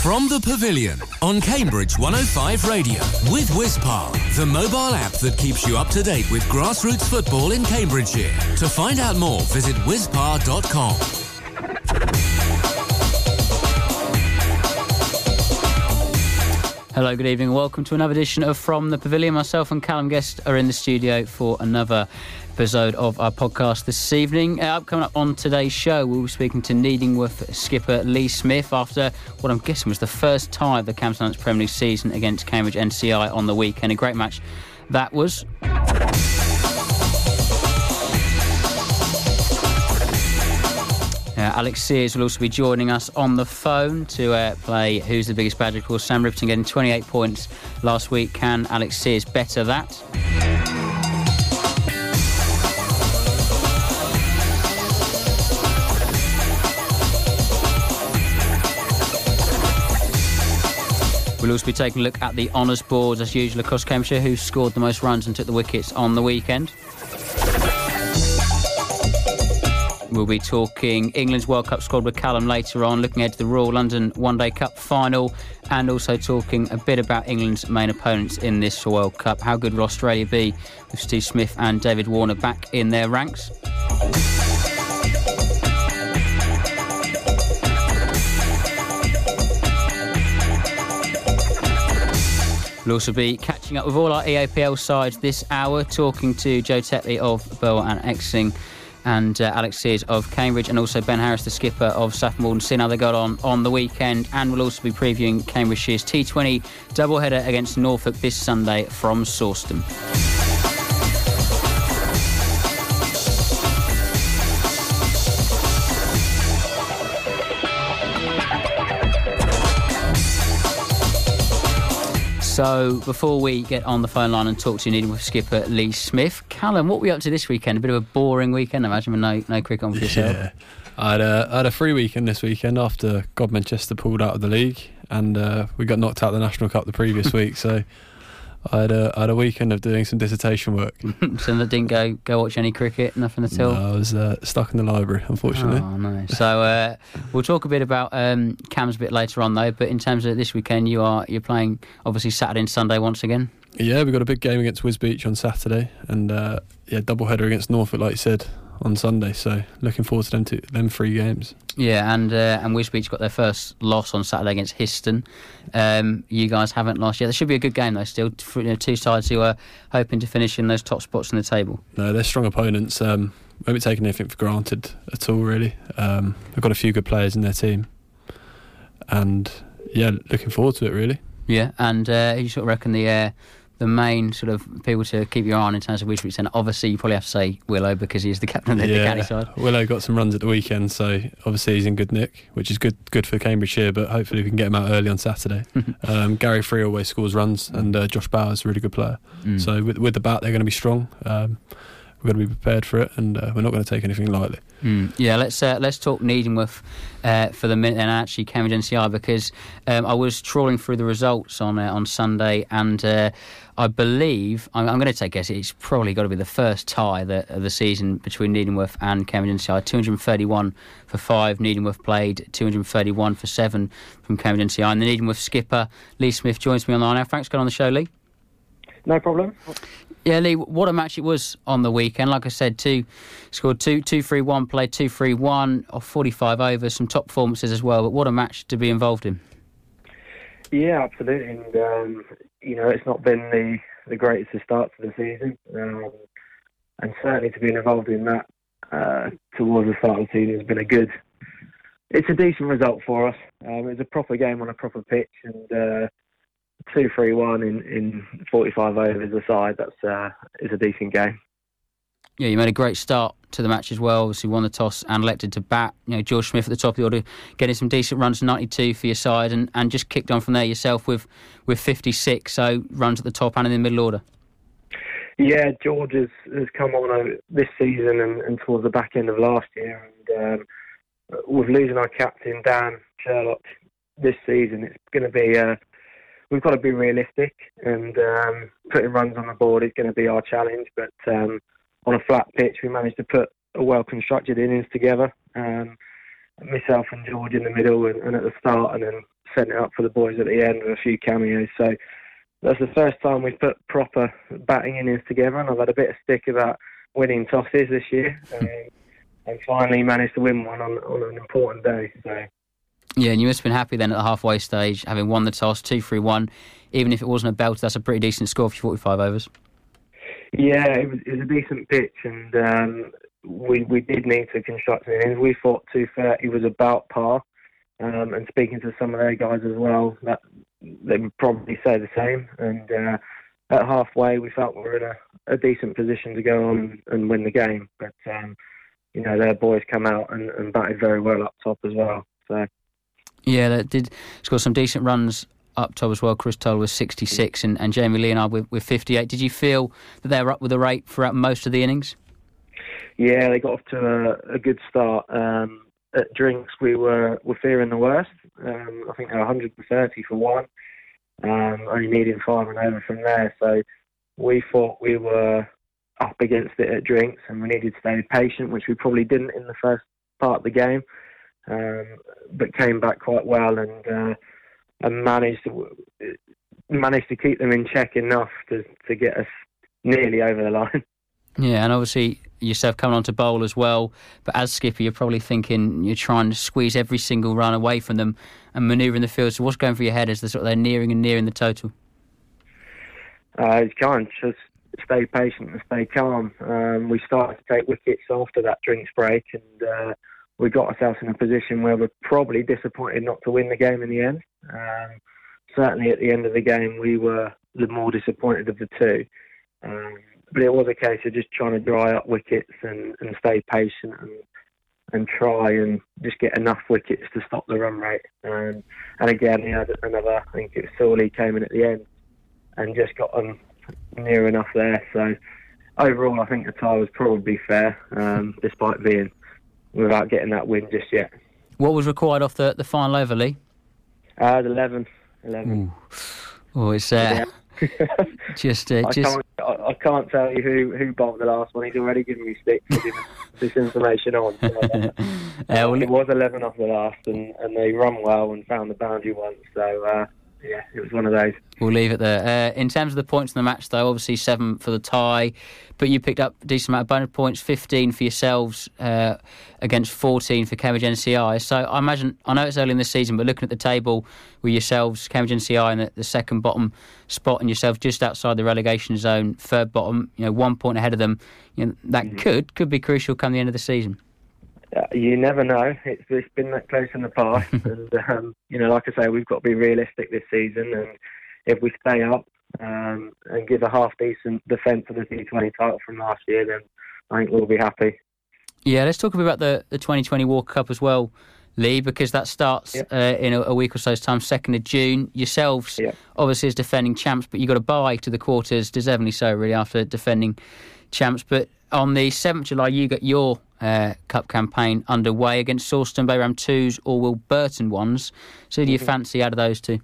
From the Pavilion on Cambridge 105 Radio with Wizpar, the mobile app that keeps you up to date with grassroots football in Cambridgeshire. To find out more, visit wizpar.com. Hello, good evening. Welcome to another edition of From the Pavilion. Myself and Callum Guest are in the studio for another episode of our podcast this evening. Coming up on today's show, we'll be speaking to Needingworth skipper Lee Smith after what I'm guessing was the first tie of the Camden Dance Premier League season against Cambridge NCI on the weekend. A great match that was. Alex Sears will also be joining us on the phone to play Who's the Biggest Badger. Of course, Sam Ripton getting 28 points last week. Can Alex Sears better that? We'll also be taking a look at the honours boards as usual across Cambridgeshire, who scored the most runs and took the wickets on the weekend. We'll be talking England's World Cup squad with Callum later on, looking ahead to the Royal London One Day Cup final, and also talking a bit about England's main opponents in this World Cup. How good will Australia be with Steve Smith and David Warner back in their ranks? We'll also be catching up with all our EAPL sides this hour, talking to Joe Tetley of Burwell and Exing and Alex Sears of Cambridge, and also Ben Harris, the skipper of Saffron Walden, seeing how they got on the weekend. And we'll also be previewing Cambridgeshire's T20 doubleheader against Norfolk this Sunday from Sawston. So, before we get on the phone line and talk to Needingworth skipper Lee Smith, Callum, what were you up to this weekend? A bit of a boring weekend, I imagine, with no cricket on for yourself. Yeah, I had a free weekend this weekend after Godmanchester pulled out of the league, and we got knocked out of the National Cup the previous week, so I had a weekend of doing some dissertation work. So that didn't go watch any cricket, nothing at all? No, I was stuck in the library, unfortunately. Oh, no. So we'll talk a bit about Cams a bit later on, though, but in terms of this weekend, you're playing, obviously, Saturday and Sunday once again? Yeah, we've got a big game against Wisbech on Saturday, and doubleheader against Norfolk, like you said, on Sunday, so looking forward to them 3 games. Yeah, and Wisbech got their first loss on Saturday against Histon. You guys haven't lost yet. There should be a good game though still. Two sides who are hoping to finish in those top spots in the table. No, they're strong opponents. Won't be taking anything for granted at all, really. They've got a few good players in their team, and looking forward to it, really. Yeah, and you sort of reckon the main sort of people to keep your eye on in terms of Wisbech, and obviously you probably have to say Willow because he's the captain of the county side. Willow got some runs at the weekend, so obviously he's in good nick, which is good for Cambridgeshire, but hopefully we can get him out early on Saturday. Gary Free always scores runs, and Josh Bowers is a really good player. So with the bat they're going to be strong. We've got to be prepared for it, and we're not going to take anything lightly. Yeah, let's talk Needingworth for the minute, and actually Cambridge NCI, because I was trawling through the results on Sunday, and I believe I'm going to take a guess. It's probably got to be the first tie of the season between Needingworth and Cambridge NCI. 231 for 5. Needingworth played 231 for 7 from Cambridge NCI, and the Needingworth skipper Lee Smith joins me on the line now. Thanks for coming on the show, Lee. No problem. Yeah, Lee, what a match it was on the weekend. Like I said, scored 2-3-1, played 2-3-1 off 45 overs, some top performances as well. But what a match to be involved in. Yeah, absolutely. And, it's not been the greatest of starts to the season. And certainly to be involved in that towards the start of the season has been it's a decent result for us. It was a proper game on a proper pitch, and 2-3-1 in 45 overs aside, is a decent game. Yeah, you made a great start to the match as well. Obviously won the toss and elected to bat. George Smith at the top of the order, getting some decent runs, 92 for your side, and just kicked on from there yourself with 56, so runs at the top and in the middle order. Yeah, George has come on this season and towards the back end of last year, and with losing our captain Dan Sherlock this season, it's going to be we've got to be realistic, and putting runs on the board is going to be our challenge. But on a flat pitch, we managed to put a well-constructed innings together. Myself and George in the middle and at the start, and then sent it up for the boys at the end with a few cameos. So that's the first time we've put proper batting innings together, and I've had a bit of stick about winning tosses this year, and finally managed to win one on an important day. So. Yeah, and you must have been happy then at the halfway stage, having won the toss, 2-3-1. Even if it wasn't a belter, that's a pretty decent score for 45 overs. Yeah, it was a decent pitch, and we did need to construct an innings. We thought 230 was about par, and speaking to some of their guys as well, that they would probably say the same. And at halfway, we felt we were in a decent position to go on and win the game. But their boys come out and batted very well up top as well. So. Yeah, they did score some decent runs up top as well. Chris Toll was 66 and Jamie Leonard with 58. Did you feel that they were up with the rate throughout most of the innings? Yeah, they got off to a good start. At drinks, we were fearing the worst. I think they were 130 for one, only needing 5 and over from there. So we thought we were up against it at drinks, and we needed to stay patient, which we probably didn't in the first part of the game. But came back quite well and managed to keep them in check enough to get us nearly over the line. Yeah, and obviously yourself coming on to bowl as well, but as skipper you're probably thinking you're trying to squeeze every single run away from them and manoeuvring the field. So what's going through your head as they're nearing the total? You can't just stay patient and stay calm. We started to take wickets after that drinks break, and we got ourselves in a position where we're probably disappointed not to win the game in the end. Certainly at the end of the game, we were the more disappointed of the two. But it was a case of just trying to dry up wickets and stay patient and try and just get enough wickets to stop the run rate. And again, he had another, I think it was Sawley came in at the end and just got them near enough there. So overall, I think the tie was probably fair, despite being without getting that win just yet. What was required off the final over, Lee? 11. Oh, it's yeah. I can't tell you who bowled the last one. He's already given me stick for giving this information on. So, it was 11 off the last, and they run well and found the boundary once. So yeah, it was one of those. We'll leave it there. In terms of the points in the match, though, obviously 7 for the tie, but you picked up a decent amount of bonus points, 15 for yourselves against 14 for Cambridge NCI. So I imagine, I know it's early in the season, but looking at the table with yourselves, Cambridge NCI in the second bottom spot and yourself just outside the relegation zone, third bottom, 1 point ahead of them, that could be crucial come the end of the season. You never know. It's been that close in the past. And, like I say, we've got to be realistic this season. And if we stay up and give a half-decent defence of the T20 title from last year, then I think we'll be happy. Yeah, let's talk a bit about the 2020 Walker Cup as well, Lee, because that starts in a week or so's time, 2nd of June. Yourselves, obviously, as defending champs, but you got a bye to the quarters, deservedly so, really, after defending champs. But on the 7th of July, you got your Cup campaign underway against Sawston, Bayram 2s or Will Burton 1s. So do you fancy out of those two?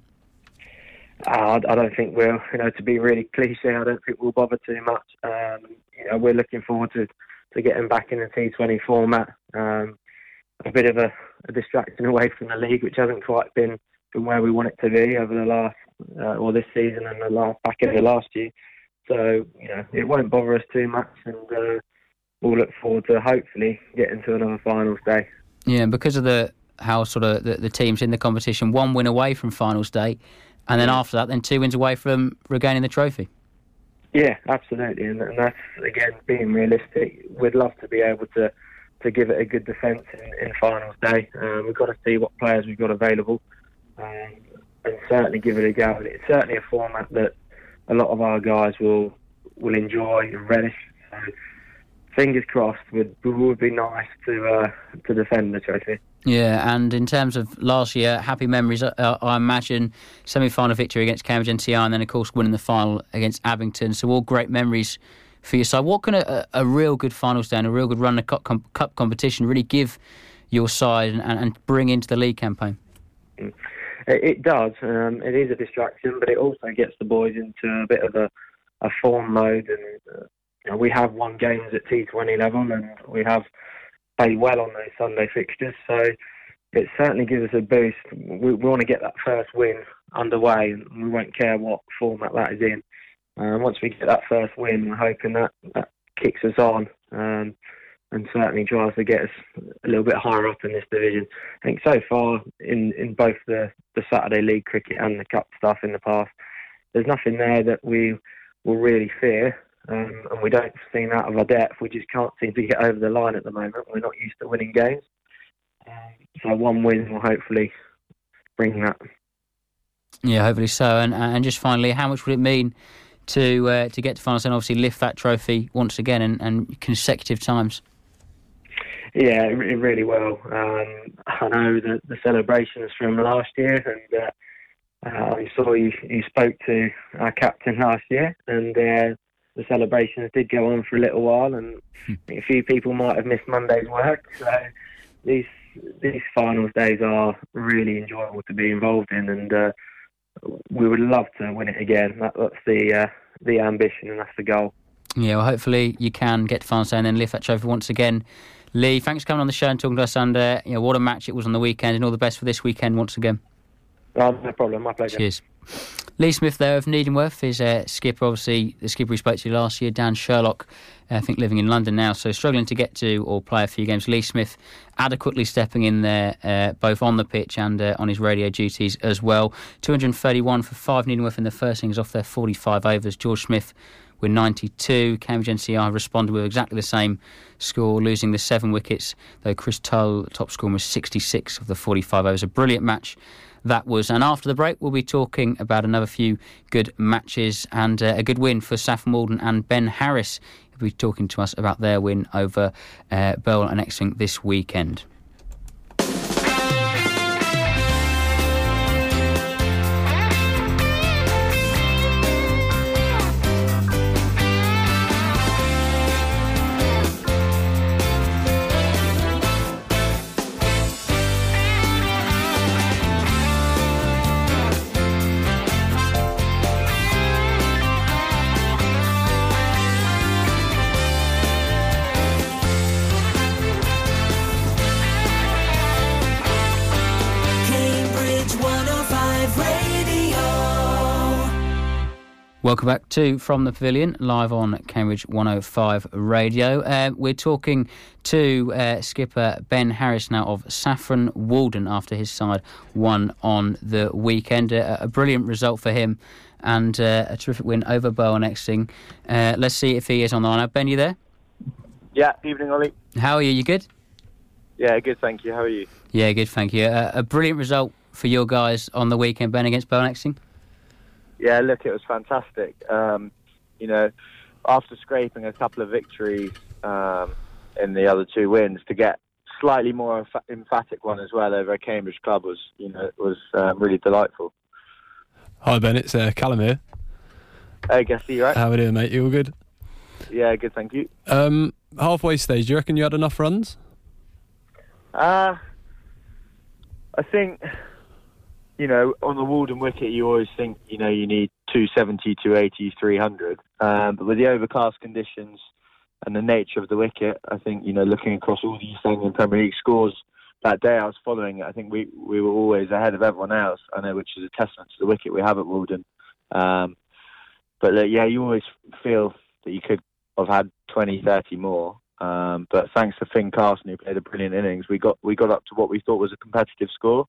I don't think we'll, to be really cliche, I don't think we'll bother too much. We're looking forward to getting back in the T20 format. A bit of a distraction away from the league, which hasn't quite been where we want it to be over the last, this season and the back end of last year. So, it won't bother us too much, and we'll look forward to hopefully getting to another finals day. Yeah, because of how sort of the teams in the competition, 1 win away from finals day, and then after that, then 2 wins away from regaining the trophy. Yeah, absolutely, and that's, again, being realistic. We'd love to be able to give it a good defence in finals day. We've got to see what players we've got available, and certainly give it a go. It's certainly a format that a lot of our guys will enjoy and relish. So fingers crossed, would be nice to defend the trophy. Yeah, and in terms of last year, happy memories, I imagine, semi-final victory against Cambridge NCI and then, of course, winning the final against Abington. So all great memories for your side. What can a real good finals day and a real good run of cup competition really give your side and bring into the league campaign? It does. It is a distraction, but it also gets the boys into a bit of a form mode. And we have won games at T20 level, and we have played well on those Sunday fixtures. So it certainly gives us a boost. We want to get that first win underway, and we won't care what format that is in. Once we get that first win, we're hoping that kicks us on and certainly tries to get us a little bit higher up in this division. I think so far in both the Saturday League cricket and the Cup stuff in the past, there's nothing there that we will really fear, and we don't seem out of our depth. We just can't seem to get over the line at the moment. We're not used to winning games. So one win will hopefully bring that. Yeah, hopefully so. And just finally, how much would it mean to get to finals and obviously lift that trophy once again and consecutive times? Yeah, it really will. I know the celebrations from last year, and I saw you spoke to our captain last year, and the celebrations did go on for a little while, and a few people might have missed Monday's work. So these finals days are really enjoyable to be involved in, and we would love to win it again. That's the ambition, and that's the goal. Yeah, well, hopefully you can get to finals day and then lift that trophy once again. Lee, thanks for coming on the show and talking to us, and what a match it was on the weekend, and all the best for this weekend once again. No problem, my pleasure. Cheers. Lee Smith there of Needhamworth is skipper, obviously the skipper we spoke to last year, Dan Sherlock, I think living in London now, so struggling to get to or play a few games. Lee Smith adequately stepping in there, both on the pitch and on his radio duties as well. 231 for 5 Needhamworth in the first innings off their 45 overs. George Smith with 92. Cambridge NCR responded with exactly the same score, losing the 7 wickets, though Chris Tull, top scorer, was 66 of the 45 overs. A brilliant match that was. And after the break, we'll be talking about another few good matches and a good win for Saffron Walden, and Ben Harris will be talking to us about their win over Burwell and Exton this weekend. Welcome back to From the Pavilion, live on Cambridge 105 Radio. We're talking to skipper Ben Harris now of Saffron Walden after his side won on the weekend. A brilliant result for him and a terrific win over Burwell and Exton. Let's see if he is on the line. Ben, you there? Yeah, evening, Ollie. How are you? You good? Yeah, good, thank you. How are you? Yeah, good, thank you. A brilliant result for your guys on the weekend, Ben, against Burwell and Exton. Yeah, look, it was fantastic. After scraping a couple of victories in the other 2 wins, to get slightly more emphatic one as well over a Cambridge club was really delightful. Hi Ben, it's Callum here. Hey, guess you right? How are you doing, mate? You all good? Yeah, good, thank you. Halfway stage, do you reckon you had enough runs? I think, on the Walden wicket, you always think, you need 270, 280, 300. But with the overcast conditions and the nature of the wicket, I think, looking across all the East Anglian Premier League scores that day I was following it, I think we were always ahead of everyone else, I know, which is a testament to the wicket we have at Walden. But you always feel that you could have had 20, 30 more. But thanks to Finn Carson, who played a brilliant innings, we got up to what we thought was a competitive score.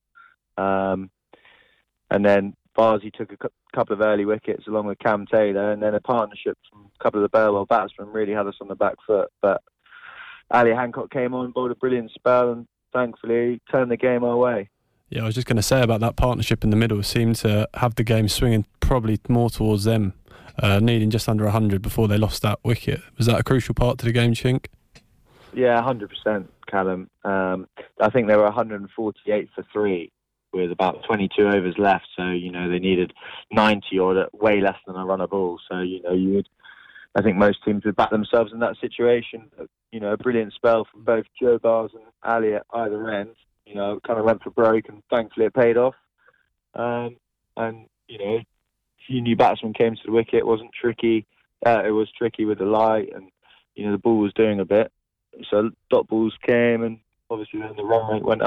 And then Barzi took a couple of early wickets along with Cam Taylor, and then a partnership from a couple of the Burwell batsmen really had us on the back foot. But Ali Hancock came on, bowled a brilliant spell, and thankfully turned the game our way. Yeah, I was just going to say about that partnership in the middle, seemed to have the game swinging probably more towards them, needing just under 100 before they lost that wicket. Was that a crucial part to the game, do you think? Yeah, 100%, Callum. I think they were 148 for 3. With about 22 overs left, so they needed 90 or way less than a run a ball. So I think most teams would back themselves in that situation. A brilliant spell from both Joe Bars and Ali at either end. Kind of went for broke, and thankfully it paid off. And a few new batsmen came to the wicket. It wasn't tricky. It was tricky with the light, and the ball was doing a bit. So dot balls came, and obviously then the run rate went up, and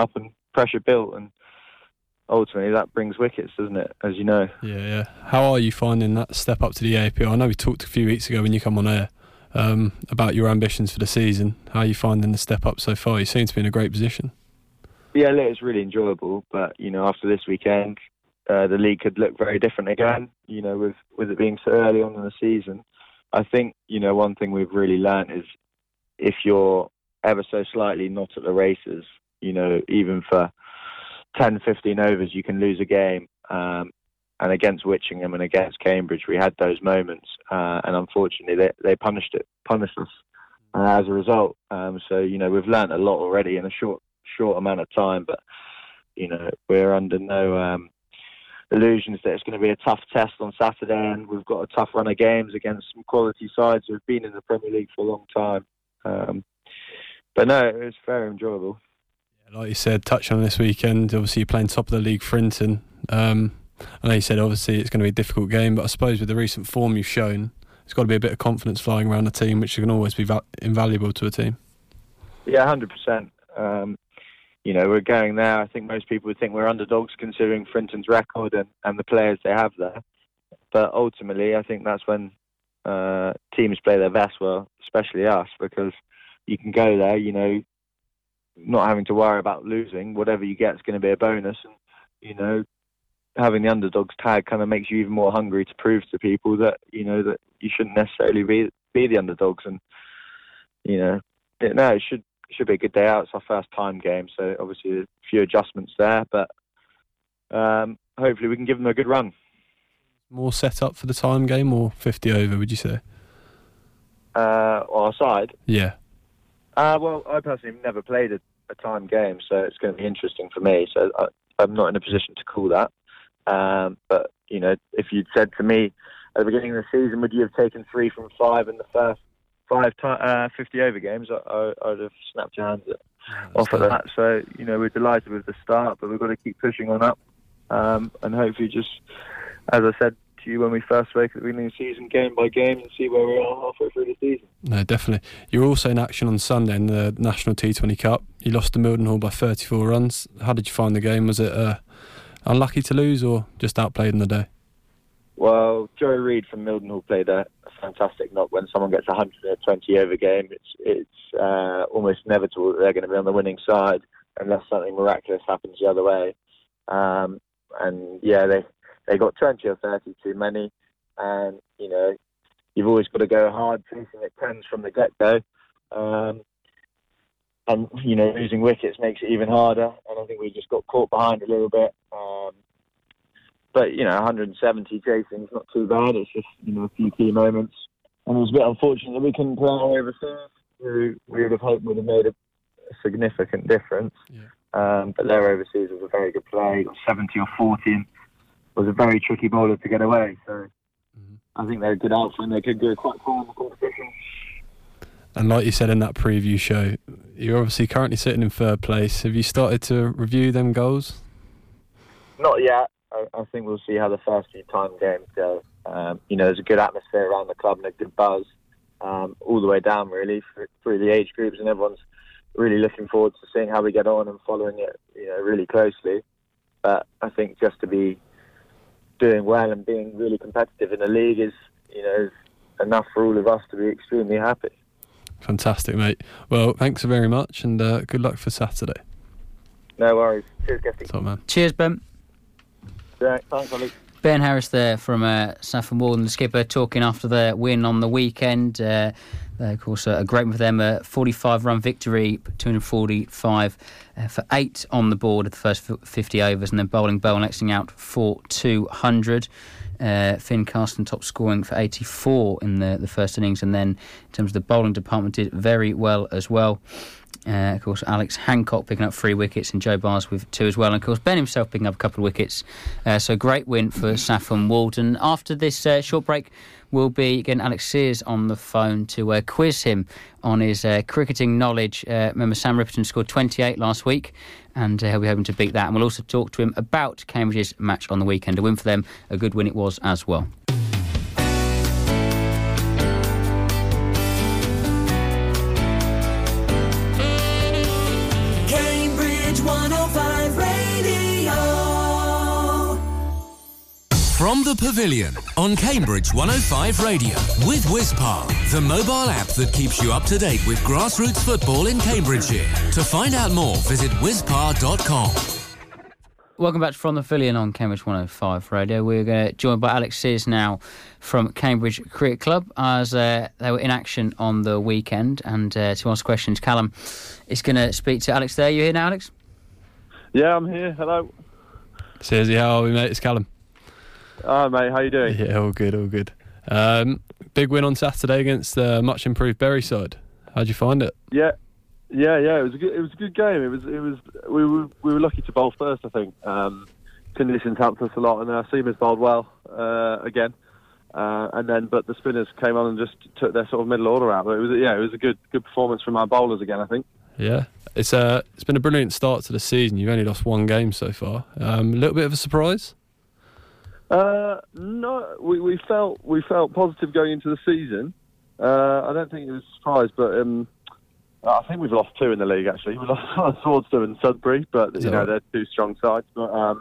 pressure built, and ultimately that brings wickets, doesn't it? As you know. Yeah. How are you finding that step up to the APL? I know we talked a few weeks ago when you come on air about your ambitions for the season. How are you finding the step up so far? You seem to be in a great position. Yeah, look, it's really enjoyable, but after this weekend, the league could look very different again. With it being so early on in the season, I think one thing we've really learnt is if you're ever so slightly not at the races, even for 10, 15 overs, you can lose a game. And against Witchingham and against Cambridge, we had those moments, and unfortunately, they punished us as a result. So we've learnt a lot already in a short amount of time, but we're under no illusions that it's going to be a tough test on Saturday, and we've got a tough run of games against some quality sides who have been in the Premier League for a long time. But no, it was very enjoyable. Like you said, touch on this weekend, obviously you're playing top of the league, Frinton. I know you said obviously it's going to be a difficult game, but I suppose with the recent form you've shown, there's got to be a bit of confidence flying around the team, which can always be invaluable to a team. Yeah, 100%. We're going there. I think most people would think we're underdogs considering Frinton's record and the players they have there. But ultimately, I think that's when teams play their best, well, especially us, because you can go there, not having to worry about losing. Whatever you get is going to be a bonus. And, having the underdogs tag kind of makes you even more hungry to prove to people that, that you shouldn't necessarily be the underdogs. And, it should be a good day out. It's our first time game, so obviously a few adjustments there, but hopefully we can give them a good run. More set up for the time game or 50 over, would you say? Our side? Yeah. Well, I personally have never played a time game, so it's going to be interesting for me. So I'm not in a position to call that. But, if you'd said to me at the beginning of the season, would you have taken 3 from 5 in the first 50 over games, I'd have snapped your hands off at that. So, we're delighted with the start, but we've got to keep pushing on up. And hopefully just, as I said to you when we first spoke at the beginning of the season, game by game, and see where we are halfway through the season. No, definitely. You're also in action on Sunday in the National T20 Cup. You lost to Mildenhall by 34 runs. How did you find the game? Was it unlucky to lose or just outplayed in the day? Well, Joe Reid from Mildenhall played a fantastic knock. When someone gets a 120 over game, it's almost inevitable that they're going to be on the winning side unless something miraculous happens the other way. And yeah, they got 20 or 30 too many, and you've always got to go hard, chasing at 10s from the get-go. And losing wickets makes it even harder, and I think we just got caught behind a little bit. But 170 chasing is not too bad. It's just a few key moments, and it was a bit unfortunate that we couldn't play our overseas. We would have hoped would have made a significant difference. Yeah. But their overseas was a very good play. Got 70 or 40, and was a very tricky bowler to get away. So I think they're a good outfit, and they could go quite far in the competition. And like you said in that preview show, you're obviously currently sitting in third place. Have you started to review them goals? Not yet. I think we'll see how the first few time games go. There's a good atmosphere around the club and a good buzz all the way down, really, through the age groups, and everyone's really looking forward to seeing how we get on and following it, really closely. But I think just to be doing well and being really competitive in the league is enough for all of us to be extremely happy. Fantastic, mate. Well, thanks very much, and good luck for Saturday. No worries. Cheers, Gifty. Top man. Cheers, Ben. Yeah, thanks, Ollie. Ben Harris there from Saffron Walden, the skipper, talking after their win on the weekend. Of course, a great one for them, a 45-run victory, 245 for 8 on the board of the first 50 overs, and then bowling nexting out for 200. Finn Carsten top scoring for 84 in the first innings, and then in terms of the bowling department did very well as well. Of course, Alex Hancock picking up 3 wickets and Joe Bars with 2 as well. And of course, Ben himself picking up a couple of wickets. So great win for Saffron Walden. After this short break, we'll be getting Alex Sears on the phone to quiz him on his cricketing knowledge. Remember, Sam Ripperton scored 28 last week, and he'll be hoping to beat that. And we'll also talk to him about Cambridge's match on the weekend. A win for them, a good win it was as well. Cambridge 105 From the Pavilion on Cambridge 105 Radio with Wizpal, the mobile app that keeps you up to date with grassroots football in Cambridgeshire. To find out more, visit wizpal.com. Welcome back to From the Pavilion on Cambridge 105 Radio. We're joined by Alex Sears now from Cambridge Cricket Club as they were in action on the weekend. And to ask questions, Callum is going to speak to Alex there. You here now, Alex? Yeah, I'm here. Hello. Searsy, how are we, mate? It's Callum. Hi, mate. How you doing? Yeah, all good, all good. Big win on Saturday against the much improved Bury side. How'd you find it? Yeah. It was a good game. We were lucky to bowl first, I think. Conditions helped us a lot, and our seamers bowled well again. But the spinners came on and just took their sort of middle order out. But it was a good performance from our bowlers again, I think. Yeah, it's been a brilliant start to the season. You've only lost one game so far. A little bit of a surprise. No, we felt positive going into the season. I don't think it was a surprise, but I think we've lost two in the league actually. We lost Swordston and Sudbury, but they're two strong sides. But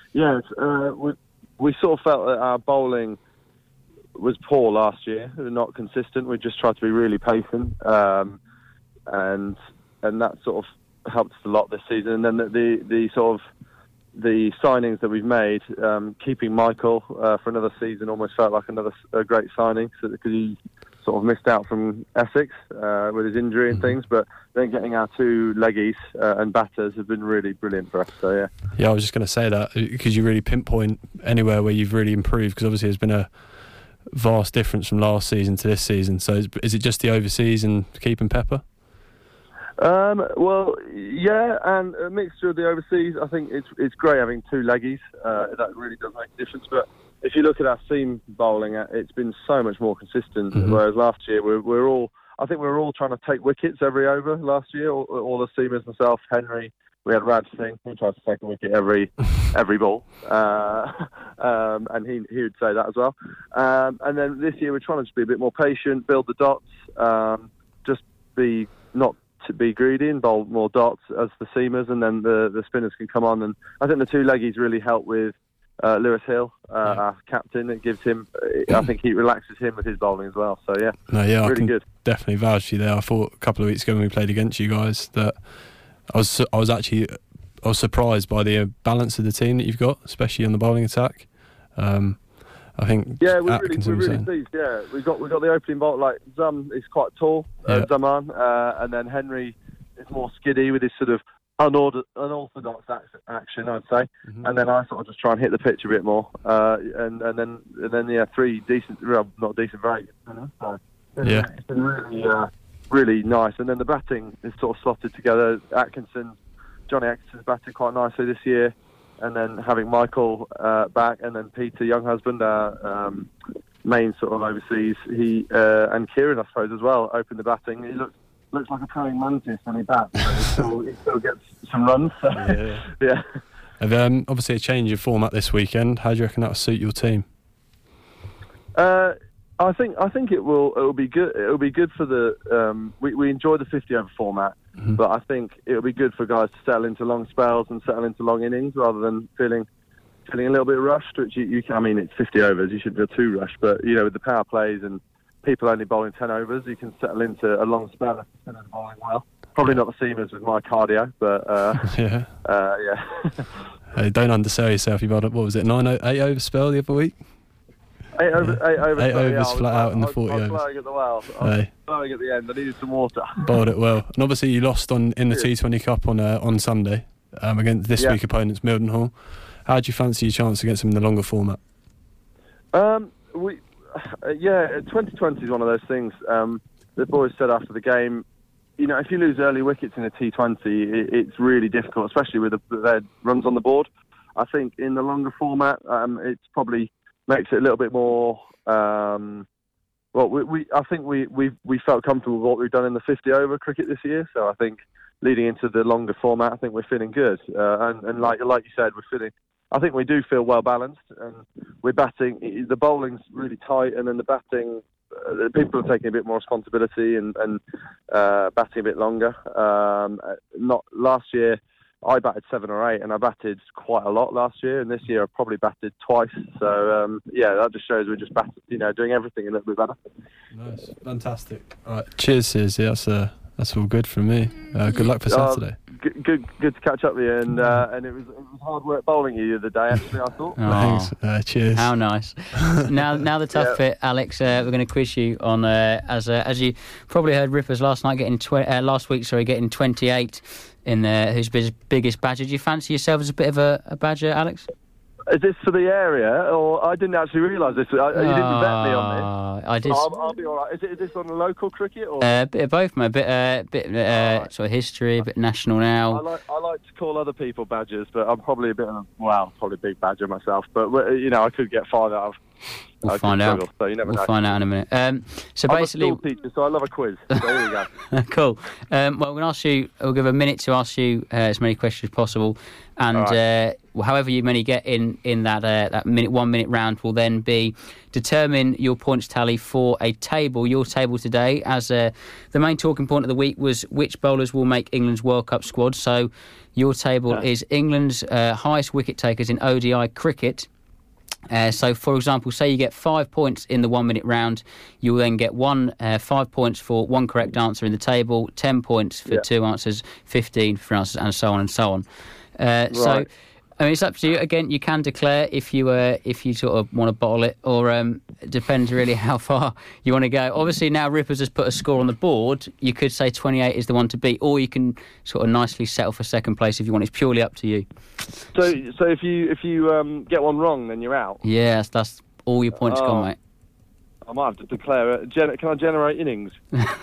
we sort of felt that our bowling was poor last year. We were not consistent. We just tried to be really patient, and that sort of helped us a lot this season. And then the sort of the signings that we've made, keeping Michael for another season almost felt like a great signing, because he sort of missed out from Essex with his injury and things, but then getting our two leggies and batters have been really brilliant for us. So yeah, I was just going to say that, because you really pinpoint anywhere where you've really improved, because obviously there's been a vast difference from last season to this season. So is it just the overseas and keeping Pepper? Well, yeah, and a mixture of the overseas. I think it's great having two leggies. That really does make a difference. But if you look at our seam bowling, it's been so much more consistent. Whereas last year we're all trying to take wickets every over. Last year, all the seamers, myself, Henry, we had Raj Singh, who tries to take a wicket every ball, and he would say that as well. And then this year we're trying to just be a bit more patient, build the dots, just be not to be greedy and bowl more dots as the seamers, and then the spinners can come on. And I think the two leggies really help with Lewis Hill, our captain. It gives him, I think he relaxes him with his bowling as well. So really I can good. Definitely vouch for you there. I thought a couple of weeks ago when we played against you guys that I was surprised by the balance of the team that you've got, especially on the bowling attack. I think we're really pleased. Yeah, we've got the opening bowl. Like Zum is quite tall, Zaman, and then Henry is more skiddy with his sort of unorthodox action, I'd say. And then I sort of just try and hit the pitch a bit more. And then three decent, well, not decent, very good. So it's been really nice. And then the batting is sort of slotted together. Johnny Atkinson's batted quite nicely this year. And then having Michael back, and then Peter Younghusband, our main sort of overseas, and Kieran, I suppose, as well, opened the batting. He looks like a praying mantis when he bats, but he still gets some runs. So, yeah. Obviously a change of format this weekend. How do you reckon that will suit your team? I think it will be good. It will be good for the. We enjoy the 50 over format, but I think it will be good for guys to settle into long spells and settle into long innings rather than feeling a little bit rushed. Which you can, I mean, it's 50 overs. You shouldn't feel too rushed, but with the power plays and people only bowling 10 overs, you can settle into a long spell if the spinners bowling well. Probably not the seamers with my cardio, but yeah. Hey, don't undersell yourself. You bowled, what was it, 8 over spell the other week? 8 overs flat out in the 40 overs. I was blowing at the well. I was blowing at the end. I needed some water. Bowled it well. And obviously you lost in the T20 Cup on Sunday against this week opponents Mildenhall. How do you fancy your chance against them in the longer format? 2020 is one of those things. The boys said after the game, if you lose early wickets in a T20, it's really difficult, especially with the runs on the board. I think in the longer format, it's probably makes it a little bit more. I think we felt comfortable with what we've done in the 50 over cricket this year. So I think leading into the longer format, I think we're feeling good. And like you said, I think we do feel well balanced, and we're batting. The bowling's really tight, and then the batting, people are taking a bit more responsibility and batting a bit longer. Not last year. I batted 7 or 8, and I batted quite a lot last year. And this year I probably batted twice. So that just shows we're just doing everything a little bit better. Nice, fantastic. All right, cheers, Sis. Yeah, that's all good from me. Good luck for Saturday. Good to catch up with you, and it was hard work bowling you the other day. Actually, I thought. Thanks. Cheers. How nice. Now the tough bit, Alex. We're going to quiz you on as you probably heard Rippers last week, getting 28 in his biggest badger. Do you fancy yourself as a bit of a badger, Alex? Is this for the area, or I didn't actually realise this? You didn't bet me on this. I did. I'll be all right. Is this on the local cricket or? A bit of both, mate. A bit sort of history, a bit national now. I like to call other people badgers, but I'm probably a bit of probably a big badger myself. But I could get 5 out of. We'll find out. So you never know. We'll find out in a minute. So I'm basically, a school teacher, so I love a quiz. So here we go. Cool. Well, we're going to ask you. We'll give a minute to ask you as many questions as possible, and however many get in that 1 minute round will then determine your points tally for a table. Your table today, as the main talking point of the week was which bowlers will make England's World Cup squad. So your table is England's highest wicket takers in ODI cricket. So, for example, say you get 5 points in the 1 minute round, you'll then get 5 points for one correct answer in the table, 10 points for 2 answers, 15 for answers, and so on and so on. Right. So, I mean, it's up to you. Again, you can declare if you sort of want to bottle it, or it depends really how far you want to go. Obviously, now Rippers has put a score on the board. You could say 28 is the one to beat, or you can sort of nicely settle for second place if you want. It's purely up to you. So if you get one wrong, then you're out. Yes, that's all your points gone, mate. I might have to declare it. Can I generate innings?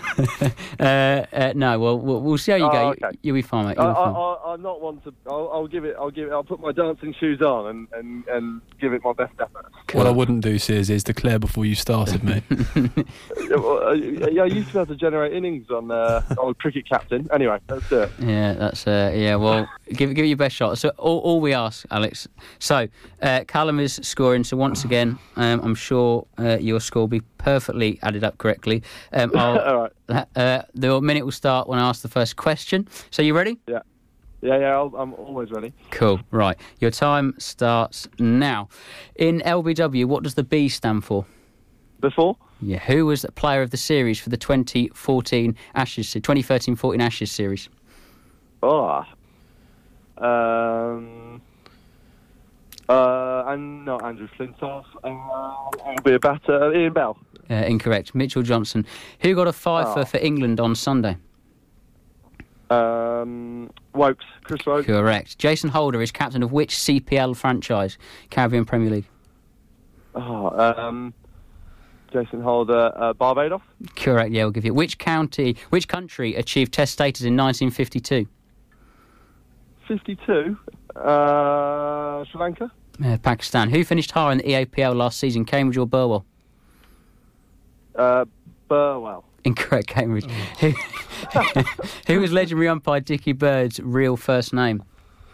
No. Well, we'll see how you go. Okay. You'll be fine, mate. I'm not one to. I'll give it. I'll put my dancing shoes on and give it my best effort. What I wouldn't do, Sears, is declare before you started, mate. I used to be able to generate innings on Cricket Captain. Anyway, let's do it. Yeah, that's Well, give it your best shot. So all we ask, Alex. So Callum is scoring. So once again, I'm sure your score will be perfectly added up correctly. All right. The minute will start when I ask the first question. So you ready? Yeah. I'm always ready. Cool. Right. Your time starts now. In LBW, what does the B stand for? Before? Yeah. Who was the player of the series for the 2013-14 Ashes series? And not Andrew Flintoff. It'll be a batter. Ian Bell. Incorrect. Mitchell Johnson. Who got a fifer for England on Sunday? Wokes. Chris Wokes. Correct. Jason Holder is captain of which CPL franchise? Caribbean Premier League. Jason Holder. Barbados. Correct. Yeah, we'll give you. Which country achieved Test status in 1952? 52. Sri Lanka. Pakistan. Who finished higher in the EAPL last season? Cambridge or Burwell? Burwell. Incorrect, Cambridge. Who was legendary umpire Dickie Bird's real first name?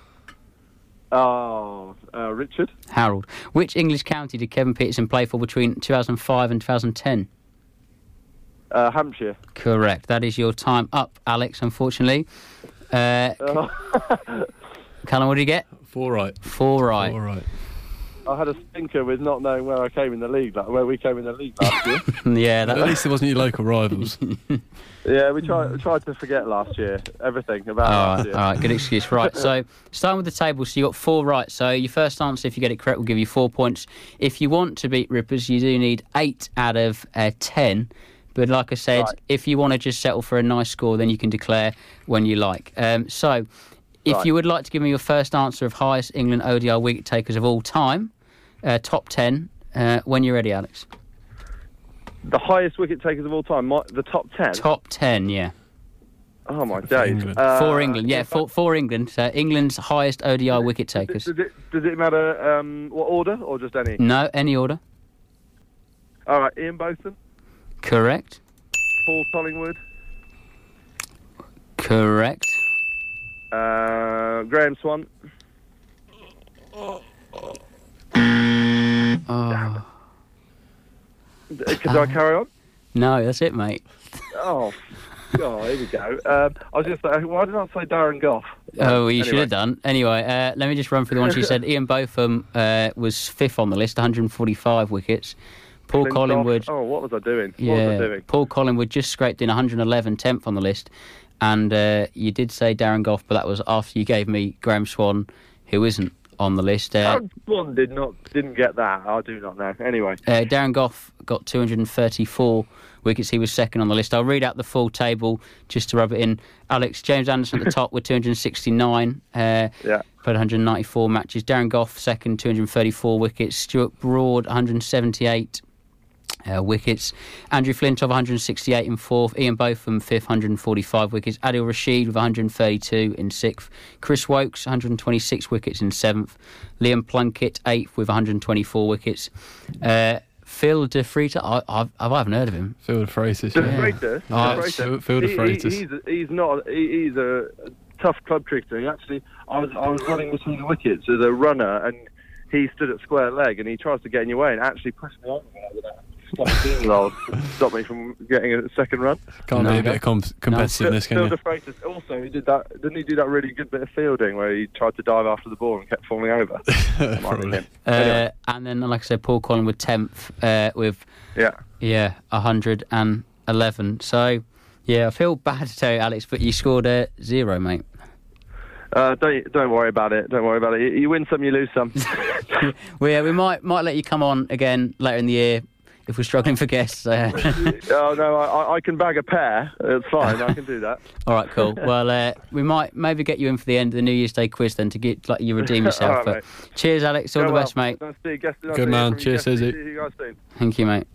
Richard. Harold. Which English county did Kevin Peterson play for between 2005 and 2010? Hampshire. Correct. That is your time up, Alex, unfortunately. Callum, what did you get? 4 right. 4 right. 4 right. I had a stinker with not knowing where I came in the league, where we came in the league last year. Yeah, at least it wasn't your local rivals. Yeah, we tried to forget last year, everything about last year. All right, good excuse. Right, so starting with the table, so you got 4 right. So your first answer, if you get it correct, will give you 4 points. If you want to beat Rippers, you do need 8 out of 10. But like I said, if you want to just settle for a nice score, then you can declare when you like. If you would like to give me your first answer of highest England ODI wicket takers of all time, top 10, when you're ready, Alex. The highest wicket takers of all time, the top 10? Top 10, yeah. Oh, my days. For England, yeah, for England. England's highest ODI wicket takers. Does it matter what order or just any? No, any order. All right, Ian Botham. Correct. Paul Collingwood. Correct. Graham Swan. Oh. Could I carry on? No, that's it, mate. Oh, here we go. I was just saying, why did I say Darren Gough? Oh, well, you should have done. Anyway, let me just run through the ones you said. Ian Botham was fifth on the list, 145 wickets. Paul Flintoff. Collingwood. Oh, what was I doing? Yeah, What was I doing? Paul Collingwood just scraped in 111, 10th on the list. And you did say Darren Gough, but that was after you gave me Graham Swan, who isn't on the list. One didn't get that. I do not know. Anyway, Darren Gough got 234 wickets. He was second on the list. I'll read out the full table just to rub it in. Alex, James Anderson at the top with 269. Played 194 matches. Darren Gough second, 234 wickets. Stuart Broad, 178 wickets. Andrew Flintoff, 168 in fourth. Ian Botham, fifth, 145 wickets. Adil Rashid with 132 in sixth. Chris Wokes, 126 wickets in seventh. Liam Plunkett, eighth with 124 wickets. Phil De Freitas, I haven't heard of him. Phil De Freitas. De Freitas. Phil De Freitas. He's a tough club cricketer. He actually, I was running between the wickets as a runner, and he stood at square leg, and he tries to get in your way and actually pushed me over with that. Stop me from getting a second run. Can't be a bit of competitiveness, can you? Phil De Freitas also, he did that. Didn't he do that really good bit of fielding where he tried to dive after the ball and kept falling over? Probably. Anyway. And then, like I said, Paul Collingwood 10th with 111. So, yeah, I feel bad to tell you, Alex, but you scored 0, mate. Don't worry about it. Don't worry about it. You win some, you lose some. We might let you come on again later in the year. If we're struggling for guests. Oh, no, I can bag a pair. It's fine, I can do that. All right, cool. Well, we might maybe get you in for the end of the New Year's Day quiz then to get you redeem yourself. Right, but cheers, Alex. All the best, mate. Nice to see you. Good man. Cheers, Susie. See you guys soon. Thank you, mate.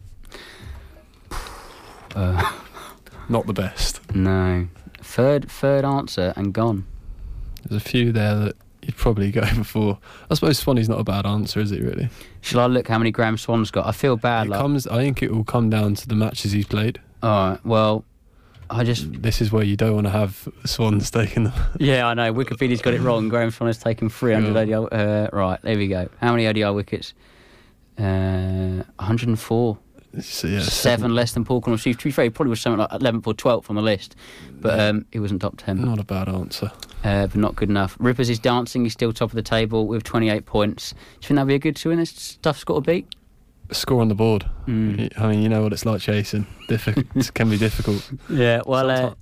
Not the best. No. Third answer and gone. There's a few there that you'd probably go before. I suppose Swanee's not a bad answer, is it, really? Shall I look how many Graham Swan's got? I feel bad. I think it will come down to the matches he's played. All right, well, This is where you don't want to have Swans taking them. Yeah, I know. Wikipedia's got it wrong. Graham Swan has taken 300 ODI. Right, there we go. How many ODI wickets? 104. So, yeah, 7 less than Paul Collingwood. To be fair, he probably was something like 11th or 12th on the list, but he wasn't top 10. Not a bad answer. But not good enough. Rippers is dancing. He's still top of the table with 28 points. Do you think that'd be a good two in this tough score to beat? Score on the board. I mean, you know what it's like chasing. It can be difficult. Yeah, well,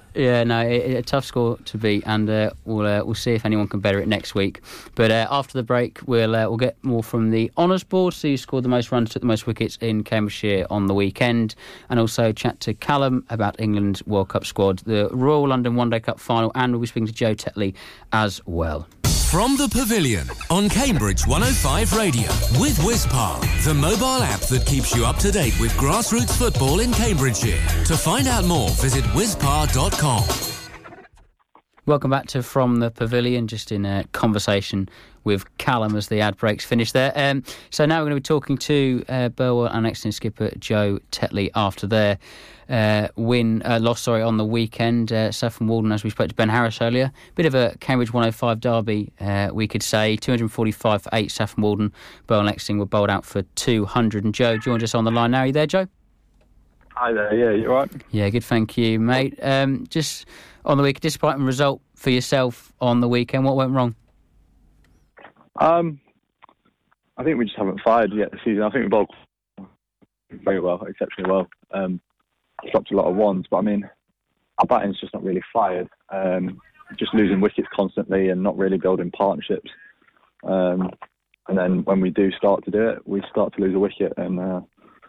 a tough score to beat, and we'll see if anyone can better it next week. But after the break, we'll get more from the honours board, see who scored the most runs, took the most wickets in Cambridgeshire on the weekend, and also chat to Callum about England's World Cup squad, the Royal London One Day Cup final, and we'll be speaking to Joe Tetley as well. From the Pavilion on Cambridge 105 Radio with Wizpar, the mobile app that keeps you up to date with grassroots football in Cambridgeshire. To find out more, visit wizpar.com. Welcome back to From the Pavilion, just in a conversation with Callum as the ad breaks finished there. So now we're going to be talking to Burwell and Exton skipper Joe Tetley after their loss on the weekend. Saffron Walden, as we spoke to Ben Harris earlier, bit of a Cambridge 105 derby, we could say. 245 for 8, Saffron Walden. Burwell and Exton were bowled out for 200. And Joe joined us on the line now. Are you there, Joe? Hi there, yeah, you all right? Yeah, good, thank you, mate. Just on the week, disappointing result for yourself on the weekend. What went wrong? I think we just haven't fired yet this season. I think we bowled very well, exceptionally well. Dropped a lot of ones, but I mean, our batting's just not really fired. Just losing wickets constantly and not really building partnerships. And then when we do start to do it, we start to lose a wicket, and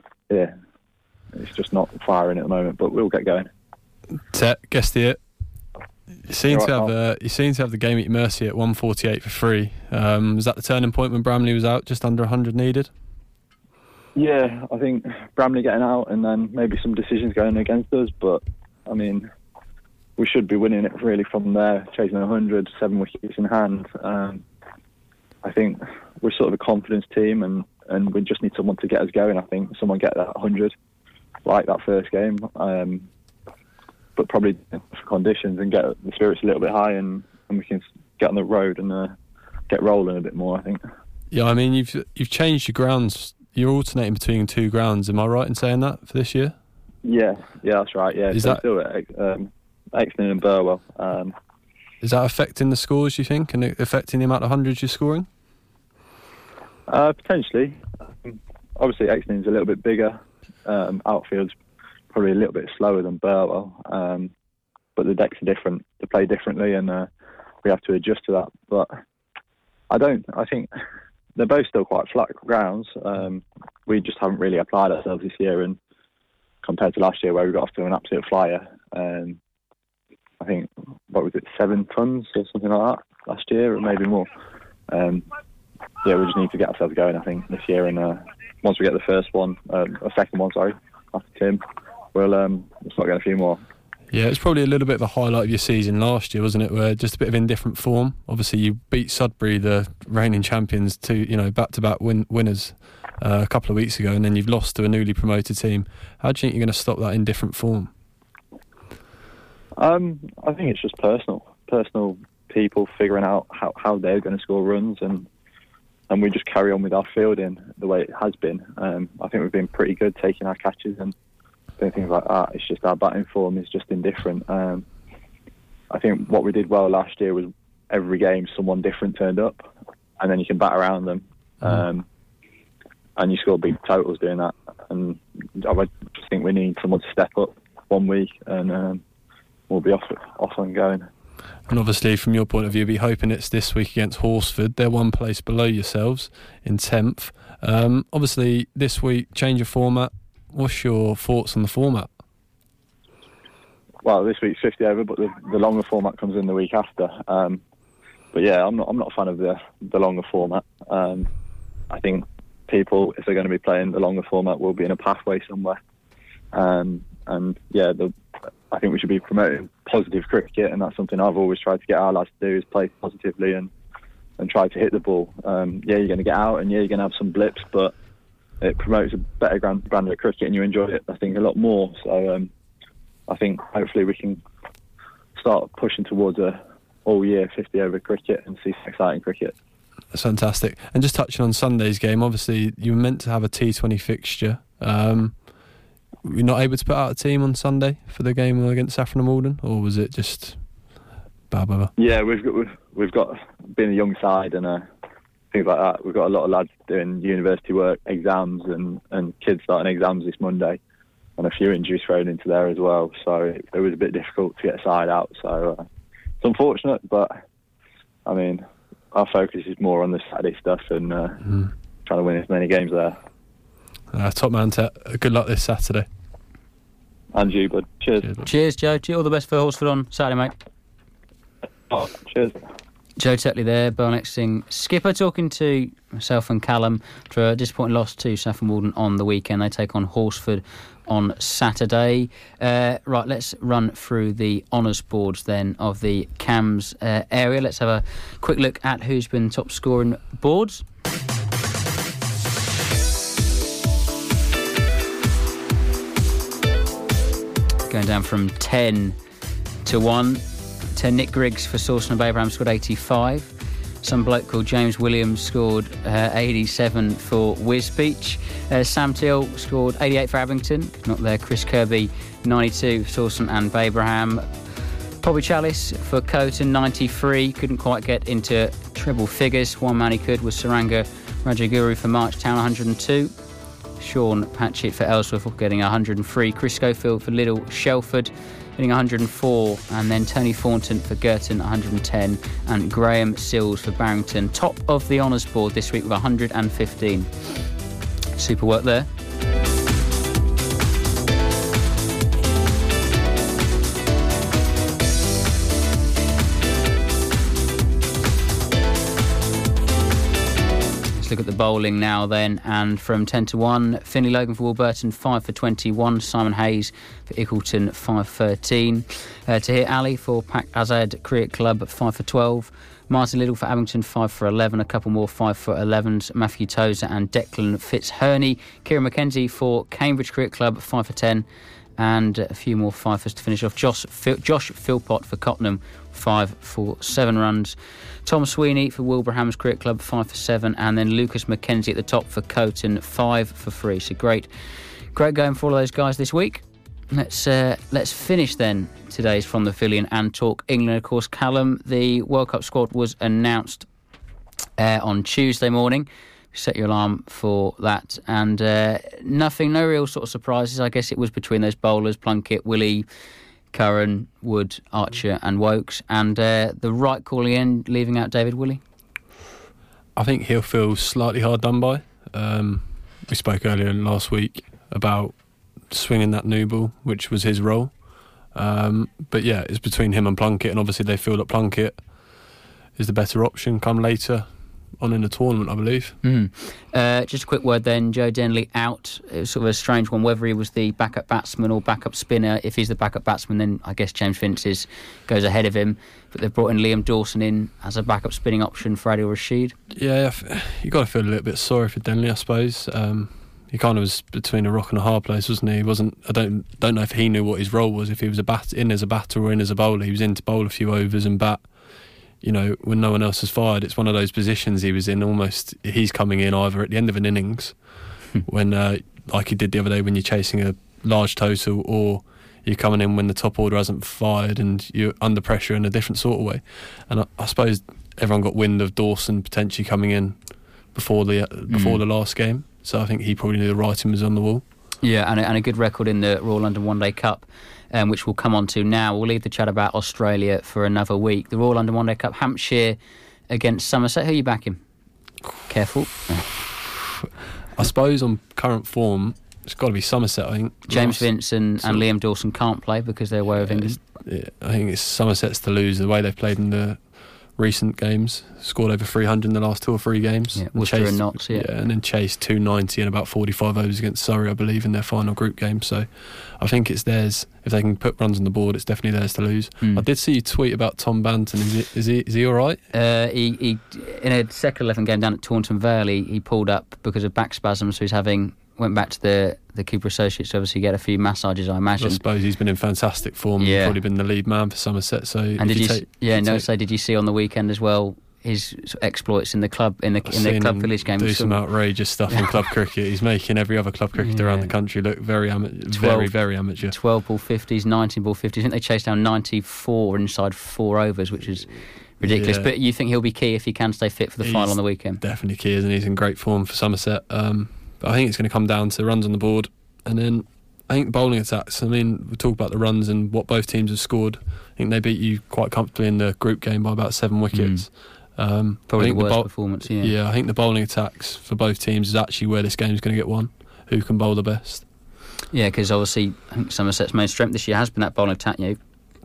it's just not firing at the moment. But we'll get going. Guessed it. You seem to have the game at your mercy at 148 for 3. Was that the turning point when Bramley was out, just under 100 needed? Yeah, I think Bramley getting out and then maybe some decisions going against us. But I mean, we should be winning it really from there, chasing 100, 7 wickets in hand. I think we're sort of a confidence team, and we just need someone to get us going. I think someone get that 100, like that first game. But probably for conditions and get the spirits a little bit high, and we can get on the road and get rolling a bit more, I think. Yeah, I mean, you've changed your grounds. You're alternating between 2 grounds. Am I right in saying that for this year? Yeah, that's right. Yeah, Is that still at Exton and Burwell? Is that affecting the scores, you think, and affecting the amount of hundreds you're scoring? Potentially. Obviously, Exeter's a little bit bigger. Outfield's probably a little bit slower than Burwell. But the decks are different. They play differently, and we have to adjust to that. But I think they're both still quite flat grounds. We just haven't really applied ourselves this year, and compared to last year where we got off to an absolute flyer. I think, 7 tons or something like that last year, or maybe more. We just need to get ourselves going, I think, this year. And once we get the second one, after Tim, we'll start getting a few more. Yeah, it's probably a little bit of a highlight of your season last year, wasn't it? Where just a bit of indifferent form. Obviously, you beat Sudbury, the reigning champions, to back-to-back winners a couple of weeks ago, and then you've lost to a newly promoted team. How do you think you're going to stop that indifferent form? I think it's just personal people figuring out how they're going to score runs, and we just carry on with our fielding the way it has been. I think we've been pretty good taking our catches and doing things like that. It's just our batting form is just indifferent. I think what we did well last year was every game someone different turned up, and then you can bat around them, and you score big totals doing that. And I just think we need someone to step up one week, and we'll be off and going. And obviously, from your point of view, you'll be hoping it's this week against Horsford. They're one place below yourselves in 10th. Obviously, this week, change of format. What's your thoughts on the format? Well, this week's 50 over, but the longer format comes in the week after. But yeah, I'm not a fan of the longer format. I think people, if they're going to be playing the longer format, will be in a pathway somewhere. I think we should be promoting positive cricket, and that's something I've always tried to get our lads to do, is play positively and try to hit the ball. You're going to get out, and you're going to have some blips, but it promotes a better brand of cricket, and you enjoy it, I think, a lot more. So I think hopefully we can start pushing towards a all-year 50-over cricket and see some exciting cricket. That's fantastic. And just touching on Sunday's game, obviously you were meant to have a T20 fixture. Were you not able to put out a team on Sunday for the game against Saffron and Walden, or was it just blah? Yeah, we've got being a young side and things like that. We've got a lot of lads doing university work, exams, and kids starting exams this Monday, and a few injuries thrown into there as well. So it was a bit difficult to get a side out. So it's unfortunate, but I mean, our focus is more on the Saturday stuff and trying to win as many games there. Top man, good luck this Saturday. And you, bud. Cheers. Cheers, Joe. All the best for Horsford on Saturday, mate. Oh, cheers. Joe Tetley there, Barnexting skipper, talking to myself and Callum for a disappointing loss to Saffron Walden on the weekend. They take on Horsford on Saturday. Right, let's run through the honours boards then of the CAMS area. Let's have a quick look at who's been top scoring boards. Going down from 10 to 1 to Nick Griggs for Sawston and Abraham scored 85. Some bloke called James Williams scored 87 for Wisbech. Sam Teal scored 88 for Abington. Not there. Chris Kirby 92 for Sawston and Abraham. Bobby Chalice for Coton 93. Couldn't quite get into treble figures. One man he could was Saranga Rajaguru for Marchtown 102. Sean Patchett for Ellsworth getting 103. Chris Schofield for Little Shelford getting 104. And then Tony Thornton for Girton 110. And Graham Sills for Barrington. Top of the honours board this week with 115. Super work there. Look at the bowling now then, and from 10 to 1, Finley Logan for Warburton 5 for 21, Simon Hayes for Ickleton 5 for 13, Tahir Ali for Pak Azad Cricket Club 5 for 12, Martin Little for Abington 5 for 11, a couple more 5 for 11s, Matthew Tozer and Declan Fitzherney, Kieran McKenzie for Cambridge Cricket Club 5 for 10, and a few more 5ers to finish off. Josh Philpott for Cottenham 5 for 7 runs. Tom Sweeney for Wilbraham's Cricket Club 5 for 7, and then Lucas McKenzie at the top for Coton 5 for 3. So great going for all of those guys this week. Let's finish then today's From the Pavilion and talk England. Of course, Callum, the World Cup squad was announced on Tuesday morning. Set your alarm for that, and no real sort of surprises. I guess it was between those bowlers: Plunkett, Willey, Curran, Wood, Archer, and Wokes, and the right call in leaving out David Willey. I think he'll feel slightly hard done by. We spoke earlier last week about swinging that new ball, which was his role. But yeah, it's between him and Plunkett, and obviously they feel that Plunkett is the better option come later on in the tournament, I believe. Just a quick word then, Joe Denley out. It was sort of a strange one, whether he was the backup batsman or backup spinner. If he's the backup batsman, then I guess James Vince goes ahead of him. But they've brought in Liam Dawson in as a backup spinning option for Adil Rashid. Yeah, you got to feel a little bit sorry for Denley, I suppose. He kind of was between a rock and a hard place, wasn't he? He wasn't. I don't know if he knew what his role was. If he was in as a batter or in as a bowler, he was in to bowl a few overs and bat. You know, when no one else has fired, it's one of those positions he was in. Almost, he's coming in either at the end of an innings, when like he did the other day, when you're chasing a large total, or you're coming in when the top order hasn't fired and you're under pressure in a different sort of way. And I suppose everyone got wind of Dawson potentially coming in before the last game. So I think he probably knew the writing was on the wall. Yeah, and a good record in the Royal London One Day Cup, which we'll come on to now. We'll leave the chat about Australia for another week. The Royal London One Day Cup, Hampshire against Somerset. Who are you backing? Careful. I suppose on current form, it's got to be Somerset, I think. James Vince and Liam Dawson can't play because they're away with England. I think it's Somerset's to lose. The way they've played in the recent games, scored over 300 in the last 2 or 3 games. Yeah, Worcester and Notts, and then chased 290 in about 45 overs against Surrey, I believe, in their final group game. So I think it's theirs. If they can put runs on the board, it's definitely theirs to lose. I did see you tweet about Tom Banton. Is he all right? He in a second 11 game down at Taunton Vale, he pulled up because of back spasms, so went back to the Cooper Associates to obviously get a few massages, I imagine. I suppose he's been in fantastic form. Yeah. He's probably been the lead man for Somerset. So, and did you see on the weekend as well his exploits in the club club village game? Do some outrageous stuff in club cricket. He's making every other club cricketer around the country look very amateur. 12 ball 50s, 19 ball 50s. I think they chased down 94 inside 4 overs, which is ridiculous. But you think he'll be key if he can stay fit for the final on the weekend? Definitely key, isn't he? He's in great form for Somerset. But I think it's going to come down to runs on the board, and then I think bowling attacks. I mean, we talk about the runs and what both teams have scored. I think they beat you quite comfortably in the group game by about 7 wickets. Probably the worst performance. Yeah, I think the bowling attacks for both teams is actually where this game is going to get won. Who can bowl the best? Yeah, because obviously I think Somerset's main strength this year has been that bowling attack. You know,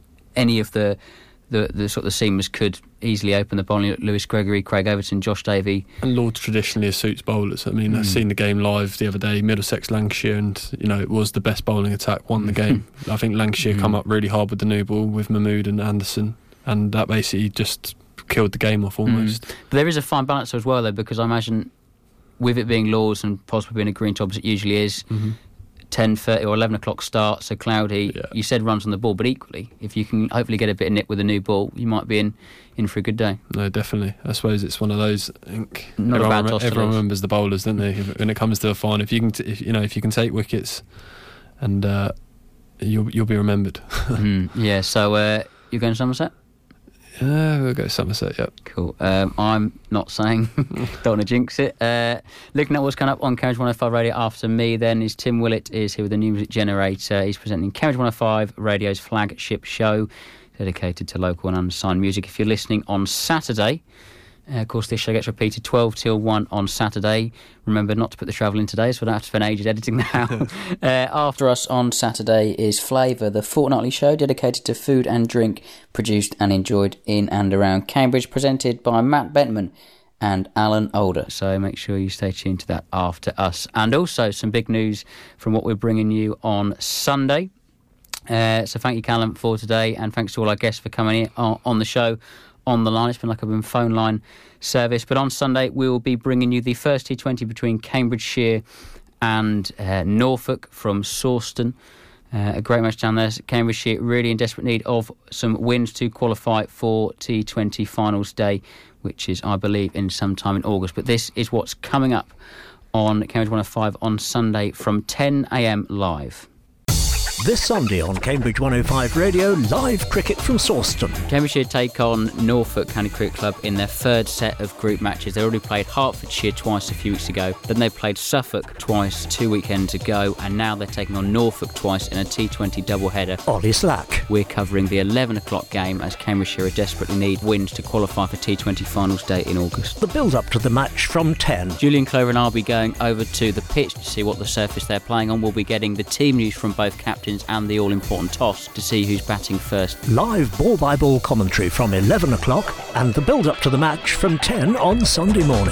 any of the sort of the seamers could easily open the bowling. Lewis Gregory, Craig Overton, Josh Davey. And Lords traditionally suits bowlers. I mean, I've seen the game live the other day, Middlesex, Lancashire, and it was the best bowling attack, won the game. I think Lancashire come up really hard with the new ball with Mahmood and Anderson, and that basically just killed the game off almost. But there is a fine balance as well, though, because I imagine with it being Lords and possibly being a green top as it usually is, 10:30 or 11 o'clock start, so cloudy. You said runs on the ball, but equally, if you can hopefully get a bit of nip with a new ball, you might be in for a good day. No, definitely. I suppose it's one of those. I think not a bad toss. Everyone remembers the bowlers, don't they? When it comes to a final, if you can take wickets, and you'll be remembered. Yeah. So you're going to Somerset? We'll go Somerset, yep. Cool. I'm not saying, don't want to jinx it. Looking at what's coming up on Cambridge 105 Radio after me then is Tim Willett is here with the New Music Generator. He's presenting Cambridge 105 Radio's flagship show dedicated to local and unsigned music. If you're listening on Saturday, of course this show gets repeated 12 till 1 on Saturday. Remember not to put the travel in today, so I don't have to spend ages editing now. After us on Saturday is Flavour, the fortnightly show dedicated to food and drink, produced and enjoyed in and around Cambridge, presented by Matt Bentman and Alan Older. So make sure you stay tuned to that after us. And also some big news from what we're bringing you on Sunday. So thank you, Callum, for today, and thanks to all our guests for coming in on the show. On the line, it's been like a phone line service, but on Sunday we will be bringing you the first T20 between Cambridgeshire and Norfolk from Sawston. A great match down there. Cambridgeshire really in desperate need of some wins to qualify for T20 finals day, which is, I believe, in some time in August. But this is what's coming up on Cambridge 105 on Sunday from 10 a.m. live. This Sunday on Cambridge 105 Radio, live cricket from Sawston. Cambridgeshire take on Norfolk County Cricket Club in their third set of group matches. They already played Hertfordshire twice a few weeks ago. Then they played Suffolk twice 2 weekends ago. And now they're taking on Norfolk twice in a T20 doubleheader. Ollie Slack. We're covering the 11 o'clock game as Cambridgeshire desperately need wins to qualify for T20 finals day in August. The build-up to the match from 10. Julian Clover and I'll be going over to the pitch to see what the surface they're playing on. We'll be getting the team news from both captains and the all-important toss to see who's batting first. Live ball-by-ball commentary from 11 o'clock and the build-up to the match from 10 on Sunday morning.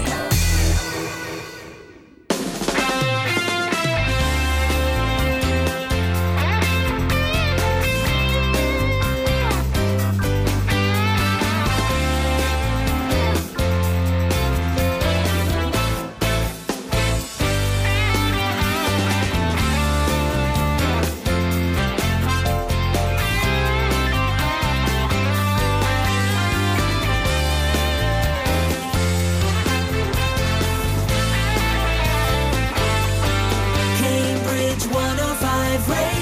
Cambridge 105 Radio.